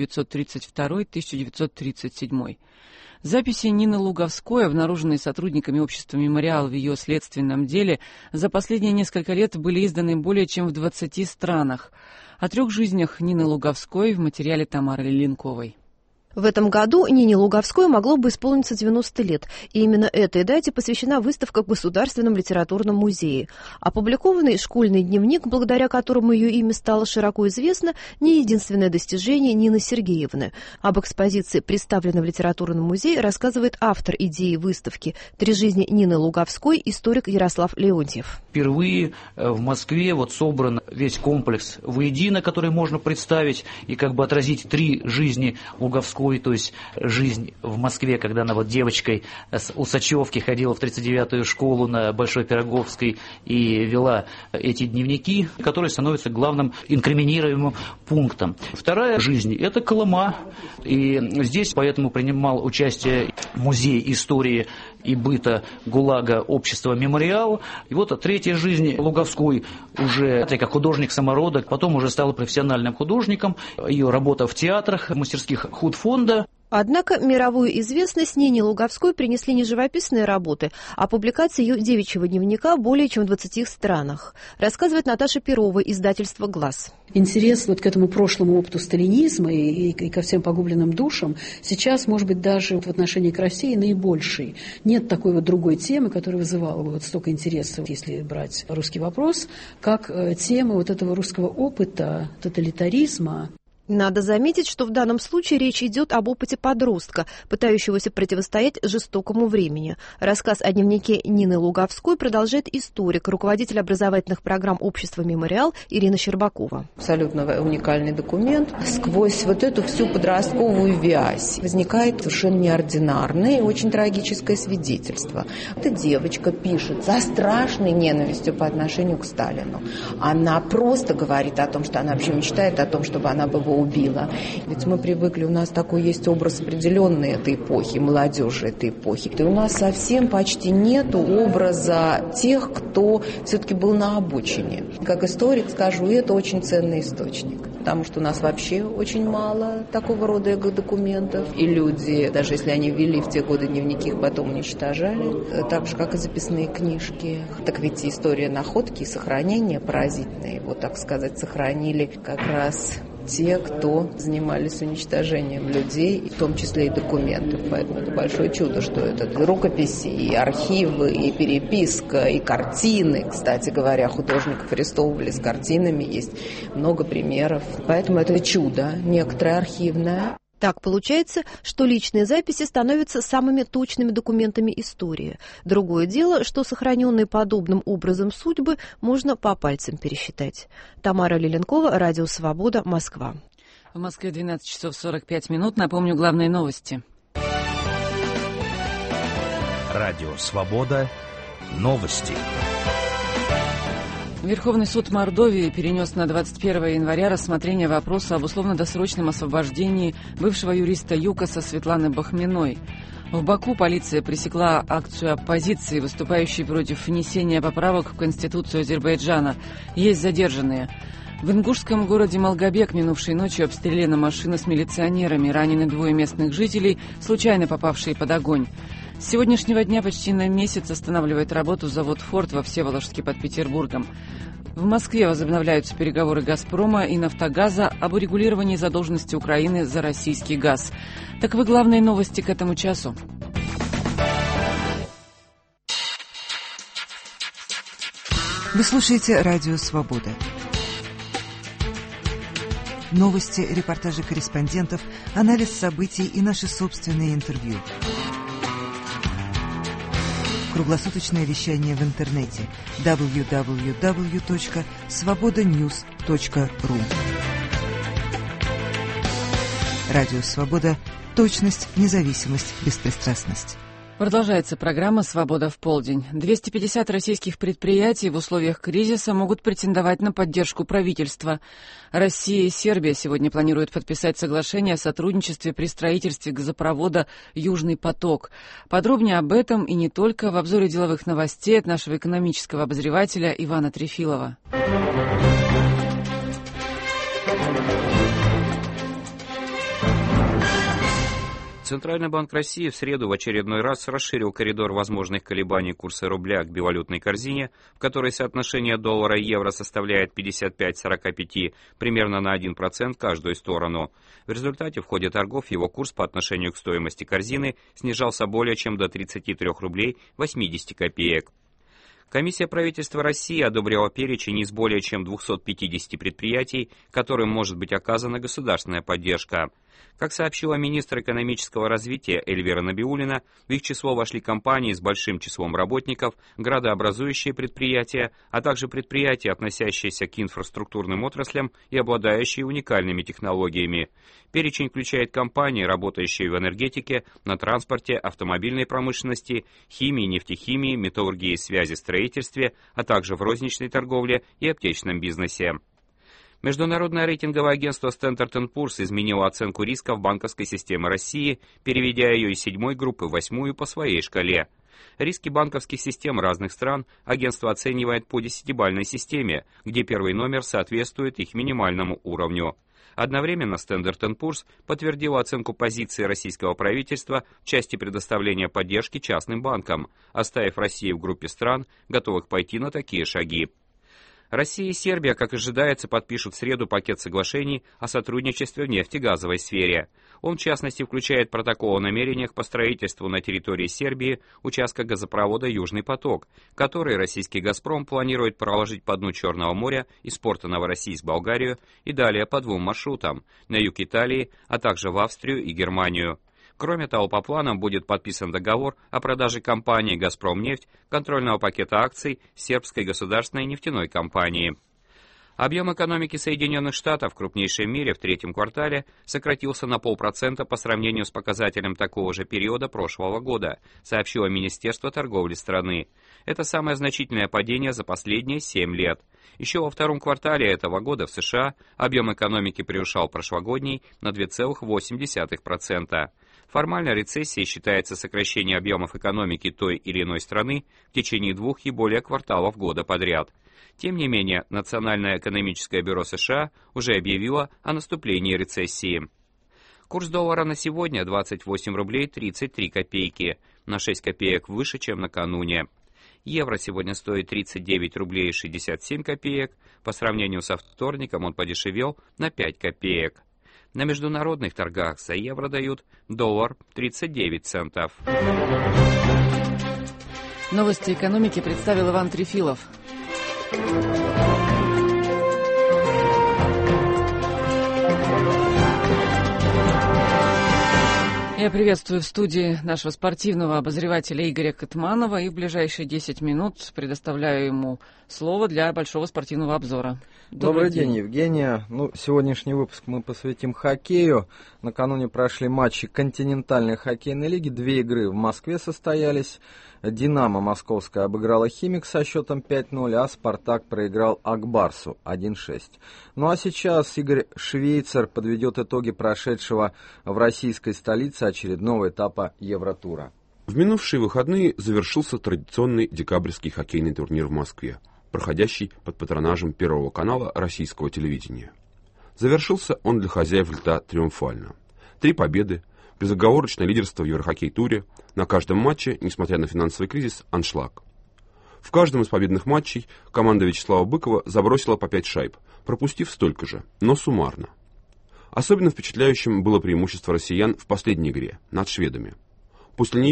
1932-1937. Записи Нины Луговской, обнаруженные сотрудниками общества «Мемориал» в ее следственном деле, за последние несколько лет были изданы более чем в 20 странах. О 3 жизнях Нины Луговской в материале Тамары Лиленковой. В этом году Нине Луговской могло бы исполниться 90 лет, и именно этой дате посвящена выставка в Государственном литературном музее. Опубликованный школьный дневник, благодаря которому ее имя стало широко известно, не единственное достижение Нины Сергеевны. Об экспозиции, представленной в литературном музее, рассказывает автор идеи выставки «Три жизни Нины Луговской», историк Ярослав Леонтьев. Впервые в Москве собран весь комплекс воедино, который можно представить и отразить 3 жизни Луговской. То есть жизнь в Москве, когда она девочкой с Усачевки ходила в 39-ю школу на Большой Пироговской и вела эти дневники, которые становятся главным инкриминируемым пунктом. Вторая жизнь – это Колыма. И здесь поэтому принимал участие Музей истории и быта ГУЛАГа общества «Мемориал». И 3-я жизнь Луговской уже как художник-самородок, потом уже стала профессиональным художником. Ее работа в театрах, в мастерских худфонда. Однако мировую известность Нине Луговской принесли не живописные работы, а публикации ее девичьего дневника более чем в 20 странах. Рассказывает Наташа Перова, издательство «Глаз». Интерес к этому прошлому опыту сталинизма и ко всем погубленным душам сейчас, может быть, даже в отношении к России наибольший. Нет такой другой темы, которая вызывала бы столько интереса, если брать русский вопрос, как тема этого русского опыта, тоталитаризма. Надо заметить, что в данном случае речь идет об опыте подростка, пытающегося противостоять жестокому времени. Рассказ о дневнике Нины Луговской продолжает историк, руководитель образовательных программ общества «Мемориал» Ирина Щербакова. Абсолютно уникальный документ. Сквозь эту всю подростковую вязь возникает совершенно неординарное и очень трагическое свидетельство. Эта девочка пишет со страшной ненавистью по отношению к Сталину. Она просто говорит о том, что она вообще мечтает о том, чтобы она бы его убила. Ведь мы привыкли, у нас такой есть образ определенный этой эпохи, молодежи этой эпохи. И у нас совсем почти нету образа тех, кто все-таки был на обочине. Как историк скажу, это очень ценный источник. Потому что у нас вообще очень мало такого рода документов. И люди, даже если они ввели в те годы дневники, их потом уничтожали. Так же, как и записные книжки. Так ведь история находки и сохранения поразительные. Так сказать, сохранили как раз те, кто занимались уничтожением людей, в том числе и документов. Поэтому это большое чудо, что это рукописи, и архивы, и переписка, и картины. Кстати говоря, художников арестовывали с картинами, есть много примеров. Поэтому это чудо, некоторое архивное. Так получается, что личные записи становятся самыми точными документами истории. Другое дело, что сохраненные подобным образом судьбы можно по пальцам пересчитать. Тамара Лиленкова, Радио «Свобода», Москва. В Москве 12 часов 45 минут. Напомню главные новости. Радио «Свобода». Новости. Верховный суд Мордовии перенес на 21 января рассмотрение вопроса об условно-досрочном освобождении бывшего юриста ЮКОСа Светланы Бахминой. В Баку полиция пресекла акцию оппозиции, выступающей против внесения поправок в Конституцию Азербайджана. Есть задержанные. В ингушском городе Малгобек минувшей ночью обстреляна машина с милиционерами. Ранены 2 местных жителей, случайно попавшие под огонь. С сегодняшнего дня почти на месяц останавливает работу завод «Форд» во Всеволожске под Петербургом. В Москве возобновляются переговоры «Газпрома» и «Нафтогаза» об урегулировании задолженности Украины за российский газ. Таковы главные новости к этому часу. Вы слушаете «Радио Свобода». Новости, репортажи корреспондентов, анализ событий и наши собственные интервью. Круглосуточное вещание в интернете www.svobodanews.ru. Радио «Свобода». Точность, независимость, беспристрастность. Продолжается программа «Свобода в полдень». 250 российских предприятий в условиях кризиса могут претендовать на поддержку правительства. Россия и Сербия сегодня планируют подписать соглашение о сотрудничестве при строительстве газопровода «Южный поток». Подробнее об этом и не только в обзоре деловых новостей от нашего экономического обозревателя Ивана Трефилова. Центральный банк России в среду в очередной раз расширил коридор возможных колебаний курса рубля к бивалютной корзине, в которой соотношение доллара и евро составляет 55-45, примерно на 1% каждую сторону. В результате в ходе торгов его курс по отношению к стоимости корзины снижался более чем до 33 рублей 80 копеек. Комиссия правительства России одобрила перечень из более чем 250 предприятий, которым может быть оказана государственная поддержка. Как сообщила министр экономического развития Эльвира Набиуллина, в их число вошли компании с большим числом работников, градообразующие предприятия, а также предприятия, относящиеся к инфраструктурным отраслям и обладающие уникальными технологиями. Перечень включает компании, работающие в энергетике, на транспорте, автомобильной промышленности, химии, нефтехимии, металлургии, связи, строительстве, а также в розничной торговле и аптечном бизнесе. Международное рейтинговое агентство Standard & Poor's изменило оценку рисков банковской системы России, переведя ее из 7-й группы в 8-ю по своей шкале. Риски банковских систем разных стран агентство оценивает по 10-бальной системе, где первый номер соответствует их минимальному уровню. Одновременно Standard & Poor's подтвердила оценку позиции российского правительства в части предоставления поддержки частным банкам, оставив Россию в группе стран, готовых пойти на такие шаги. Россия и Сербия, как ожидается, подпишут в среду пакет соглашений о сотрудничестве в нефтегазовой сфере. Он, в частности, включает протокол о намерениях по строительству на территории Сербии участка газопровода «Южный поток», который российский «Газпром» планирует проложить по дну Черного моря из порта Новороссийск в Болгарию и далее по 2 маршрутам – на юг Италии, а также в Австрию и Германию. Кроме того, по планам будет подписан договор о продаже компании «Газпромнефть» контрольного пакета акций сербской государственной нефтяной компании. Объем экономики Соединенных Штатов, крупнейшей в мире, в третьем квартале сократился на 0,5% по сравнению с показателем такого же периода прошлого года, сообщило Министерство торговли страны. Это самое значительное падение за последние 7 лет. Еще во втором квартале этого года в США объем экономики превышал прошлогодний на 2,8%. Формально рецессией считается сокращение объемов экономики той или иной страны в течение 2 и более кварталов года подряд. Тем не менее, Национальное экономическое бюро США уже объявило о наступлении рецессии. Курс доллара на сегодня 28 рублей 33 копейки, на 6 копеек выше, чем накануне. Евро сегодня стоит 39 рублей 67 копеек, по сравнению со вторником он подешевел на 5 копеек. На международных торгах за евро дают доллар 39 центов. Новости экономики представил Иван Трефилов. Я приветствую в студии нашего спортивного обозревателя Игоря Катманова и в ближайшие 10 минут предоставляю ему слово для большого спортивного обзора. Добрый день, Евгения. Сегодняшний выпуск мы посвятим хоккею. Накануне прошли матчи континентальной хоккейной лиги. 2 игры в Москве состоялись. «Динамо» московская обыграла «Химик» со счетом 5-0, а «Спартак» проиграл «Акбарсу» 1-6. А сейчас Игорь Швейцар подведет итоги прошедшего в российской столице очередного этапа Евротура. В минувшие выходные завершился традиционный декабрьский хоккейный турнир в Москве, проходящий под патронажем Первого канала российского телевидения. Завершился он для хозяев льда триумфально. 3 победы, безоговорочное лидерство в Еврохоккей-туре, на каждом матче, несмотря на финансовый кризис, аншлаг. В каждом из победных матчей команда Вячеслава Быкова забросила по 5 шайб, пропустив столько же, но суммарно. Особенно впечатляющим было преимущество россиян в последней игре над шведами. После нее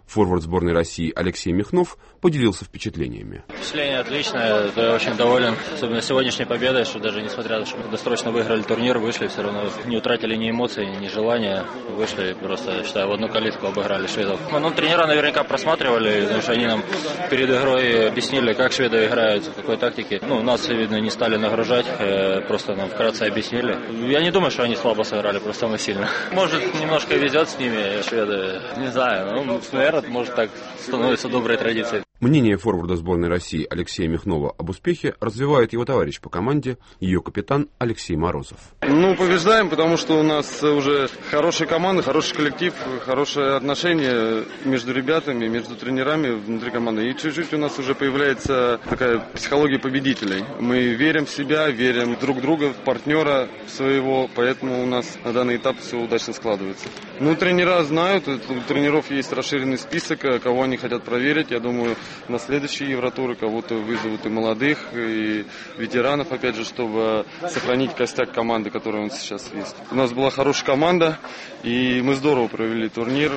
Форвард сборной России Алексей Михнов поделился впечатлениями. Впечатление отличное, я очень доволен, особенно сегодняшней победой, что даже несмотря на то, что мы досрочно выиграли турнир, вышли все равно, не утратили ни эмоций, ни желания, вышли просто, считаю, в одну калитку обыграли шведов. Ну, тренера наверняка просматривали, потому что они нам перед игрой объяснили, как шведы играют, в какой тактике. Ну, нас, видно, не стали нагружать, просто нам вкратце объяснили. Я не думаю, что они слабо сыграли, просто мы сильно. Может, немножко везет с ними, шведы, не знаю, ну, наверное, может, так становится доброй традицией. Мнение форварда сборной России Алексея Михнова об успехе развивает его товарищ по команде, ее капитан Алексей Морозов. Ну, побеждаем, потому что у нас уже хорошая команда, хороший коллектив, хорошие отношения между ребятами, между тренерами внутри команды. И чуть-чуть у нас уже появляется такая психология победителей. Мы верим в себя, верим друг в друга, в партнера своего, поэтому у нас на данный этап все удачно складывается. Ну, тренера знают, у тренеров есть расширенный список, кого они хотят проверить. Я думаю, на следующие Евротуры кого-то вызовут и молодых, и ветеранов, опять же, чтобы сохранить костяк команды, которая у нас сейчас есть. У нас была хорошая команда, и мы здорово провели турнир.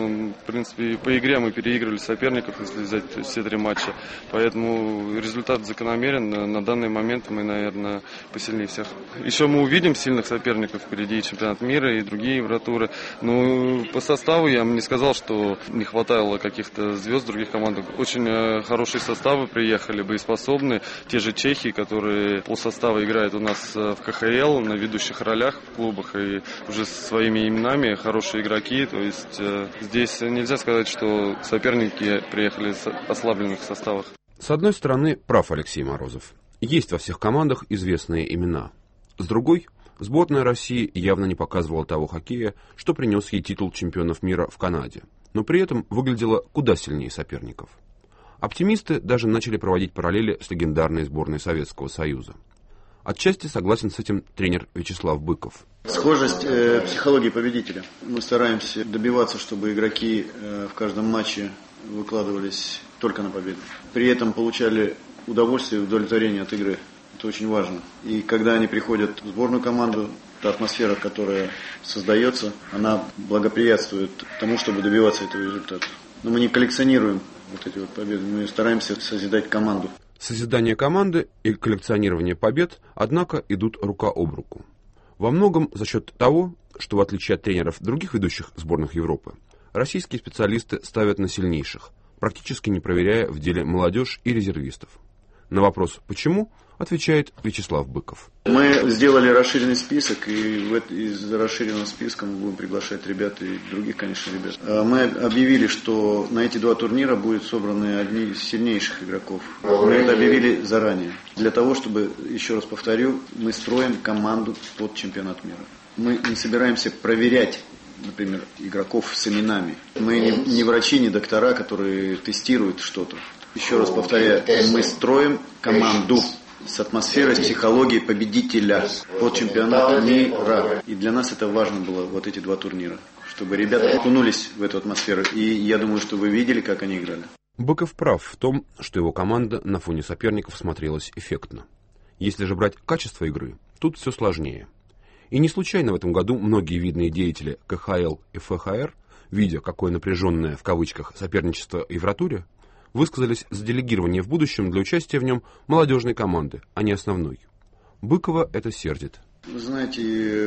В принципе, по игре мы переигрывали соперников, если взять все 3 матча. Поэтому результат закономерен. На данный момент мы, наверное, посильнее всех. Еще мы увидим сильных соперников впереди, чемпионат мира и другие Евротуры. Но по составу я бы не сказал, что не хватало каких-то звезд в других командах. Очень хорошие составы приехали, боеспособные. Те же чехи, которые полсостава играют у нас в КХЛ, на ведущих ролях в клубах и уже со своими именами, хорошие игроки. То есть здесь нельзя сказать, что соперники приехали в ослабленных составах. С одной стороны, прав Алексей Морозов. Есть во всех командах известные имена. С другой, сборная России явно не показывала того хоккея, что принес ей титул чемпионов мира в Канаде, но при этом выглядела куда сильнее соперников. Оптимисты даже начали проводить параллели с легендарной сборной Советского Союза. Отчасти согласен с этим тренер Вячеслав Быков. Схожесть психологии победителя. Мы стараемся добиваться, чтобы игроки в каждом матче выкладывались только на победу. При этом получали удовольствие и удовлетворение от игры. Это очень важно. И когда они приходят в сборную команду, та атмосфера, которая создается, она благоприятствует тому, чтобы добиваться этого результата. Но мы не коллекционируем вот эти вот победы, мы стараемся созидать команду. Созидание команды и коллекционирование побед, однако, идут рука об руку. Во многом за счет того, что в отличие от тренеров других ведущих сборных Европы, российские специалисты ставят на сильнейших, практически не проверяя в деле молодежь и резервистов. На вопрос «почему?» отвечает Вячеслав Быков. Мы сделали расширенный список, и из расширенного списка мы будем приглашать ребят и других, конечно, ребят. Мы объявили, что на эти 2 турнира будут собраны одни из сильнейших игроков. Мы это объявили заранее. Для того, чтобы, еще раз повторю, мы строим команду под чемпионат мира. Мы не собираемся проверять, например, игроков с именами. Мы не врачи, не доктора, которые тестируют что-то. Еще раз повторяю, мы строим команду с атмосферой, с психологией победителя под чемпионат мира. И для нас это важно было, вот эти 2 турнира, чтобы ребята окунулись в эту атмосферу. И я думаю, что вы видели, как они играли. Быков прав в том, что его команда на фоне соперников смотрелась эффектно. Если же брать качество игры, тут все сложнее. И не случайно в этом году многие видные деятели КХЛ и ФХР, видя, какое напряженное в кавычках соперничество в Евротуре, высказались за делегирование в будущем для участия в нем молодежной команды, а не основной. Быкова это сердит. Вы знаете,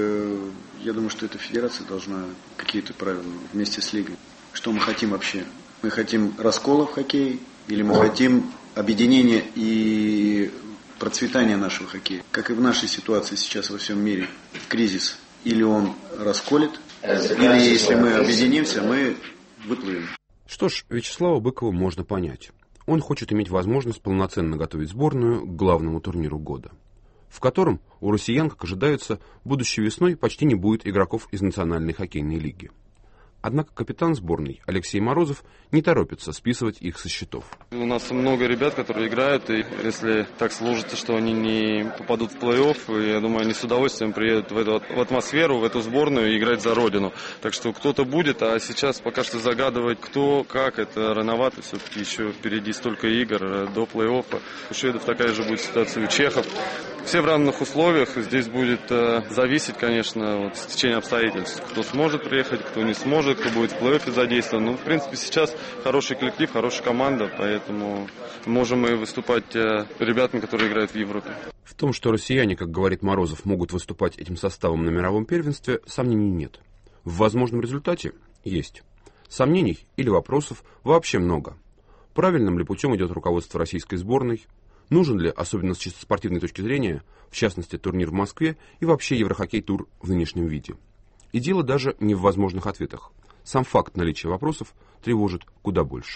я думаю, что эта федерация должна какие-то правила вместе с лигой. Что мы хотим вообще? Мы хотим раскола в хоккее или мы хотим объединения и процветания нашего хоккея? Как и в нашей ситуации сейчас во всем мире, кризис. Или он расколет, или если мы объединимся, мы выплывем. Что ж, Вячеслава Быкова можно понять. Он хочет иметь возможность полноценно готовить сборную к главному турниру года, в котором у россиян, как ожидается, будущей весной почти не будет игроков из Национальной хоккейной лиги. Однако капитан сборной Алексей Морозов не торопится списывать их со счетов. У нас много ребят, которые играют, и если так сложится, что они не попадут в плей-офф, я думаю, они с удовольствием приедут в атмосферу, в эту сборную и играть за родину. Так что кто-то будет, а сейчас пока что загадывать кто, как, это рановато. Все-таки еще впереди столько игр до плей-оффа. У шведов такая же будет ситуация, у чехов. Все в равных условиях. Здесь будет зависеть, конечно, от стечения обстоятельств. Кто сможет приехать, кто не сможет, кто будет в плей-оффе задействован. Ну, в принципе, сейчас хороший коллектив, хорошая команда, поэтому можем мы выступать ребятами, которые играют в Европе. В том, что россияне, как говорит Морозов, могут выступать этим составом на мировом первенстве, сомнений нет. В возможном результате есть. Сомнений или вопросов вообще много. Правильным ли путем идет руководство российской сборной? Нужен ли, особенно с чисто спортивной точки зрения, в частности турнир в Москве и вообще Еврохоккей-тур в нынешнем виде? И дело даже не в возможных ответах. Сам факт наличия вопросов тревожит куда больше.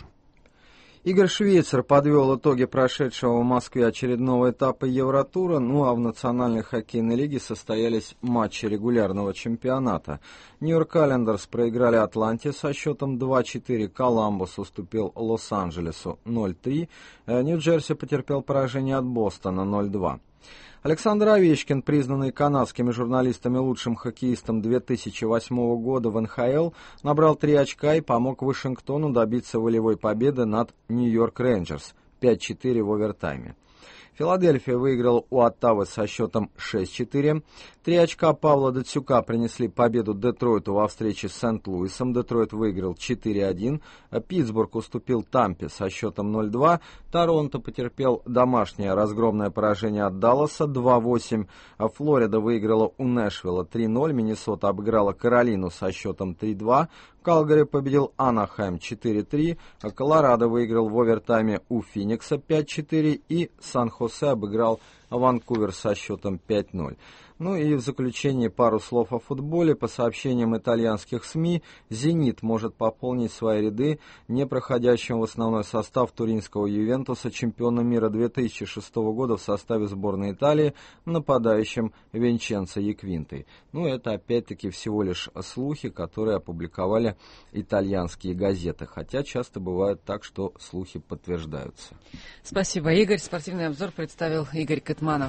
Игорь Швейцар подвел итоги прошедшего в Москве очередного этапа Евротура, ну а в Национальной хоккейной лиге состоялись матчи регулярного чемпионата. Нью-Йорк Айлендерс проиграли Атланте со счетом 2-4, Коламбус уступил Лос-Анджелесу 0-3, Нью-Джерси потерпел поражение от Бостона 0-2. Александр Овечкин, признанный канадскими журналистами лучшим хоккеистом 2008 года в НХЛ, набрал 3 очка и помог Вашингтону добиться волевой победы над Нью-Йорк Рейнджерс 5-4 в овертайме. Филадельфия выиграла у Оттавы со счетом 6-4. 3 очка Павла Датсюка принесли победу Детройту во встрече с Сент-Луисом. Детройт выиграл 4-1. Питтсбург уступил Тампе со счетом 0-2. Торонто потерпел домашнее разгромное поражение от Далласа 2-8. Флорида выиграла у Нэшвилла 3-0. Миннесота обыграла Каролину со счетом 3-2. Калгари победил Анахайм 4-3. Колорадо выиграл в овертайме у Феникса 5-4. И Сан-Хосе обыграл Ванкувер со счетом 5-0. Ну и в заключение пару слов о футболе. По сообщениям итальянских СМИ, «Зенит» может пополнить свои ряды не проходящим в основной состав туринского «Ювентуса» чемпиона мира 2006 года в составе сборной Италии нападающим Винченцо Яквинтой. Ну, это опять-таки всего лишь слухи, которые опубликовали итальянские газеты. Хотя часто бывает так, что слухи подтверждаются. Спасибо, Игорь. Спортивный обзор представил Игорь Кэтманов.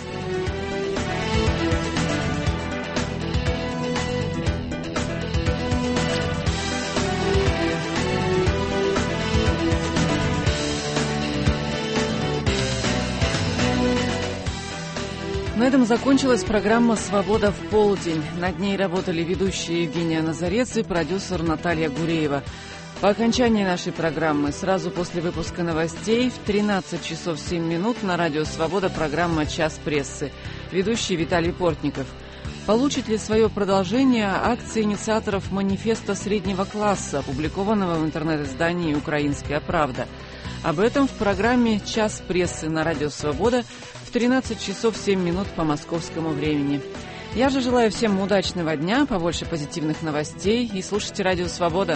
На этом закончилась программа «Свобода в полдень». Над ней работали ведущие Евгения Назарец и продюсер Наталья Гуреева. По окончании нашей программы, сразу после выпуска новостей, в 13 часов 7 минут на радио «Свобода» программа «Час прессы». Ведущий Виталий Портников. Получит ли свое продолжение акция инициаторов манифеста среднего класса, опубликованного в интернет-издании «Украинская правда»? Об этом в программе «Час прессы» на радио «Свобода» в 13 часов 7 минут по московскому времени. Я же желаю всем удачного дня, побольше позитивных новостей и слушайте радио «Свобода».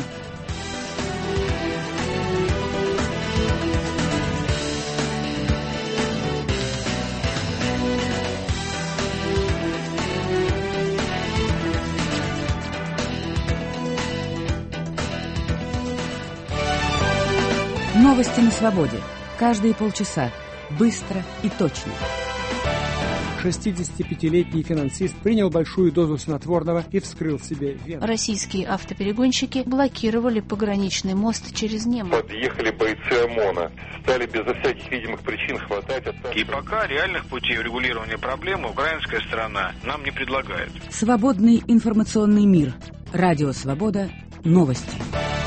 Новости на свободе. Каждые полчаса. Быстро и точно. 65-летний финансист принял большую дозу снотворного и вскрыл себе вены. Российские автоперегонщики блокировали пограничный мост через Неман. Подъехали бойцы ОМОНа. Стали безо всяких видимых причин хватать. И пока реальных путей урегулирования проблемы украинская сторона нам не предлагает. Свободный информационный мир. Радио «Свобода». Новости.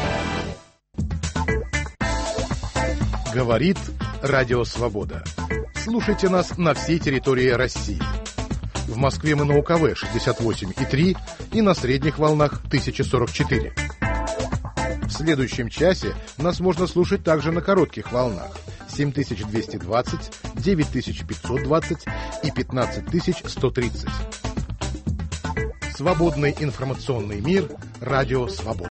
Говорит Радио Свобода. Слушайте нас на всей территории России. В Москве мы на УКВ 68,3 и на средних волнах 1044. В следующем часе нас можно слушать также на коротких волнах 7220, 9520 и 15130. Свободный информационный мир. Радио Свобода.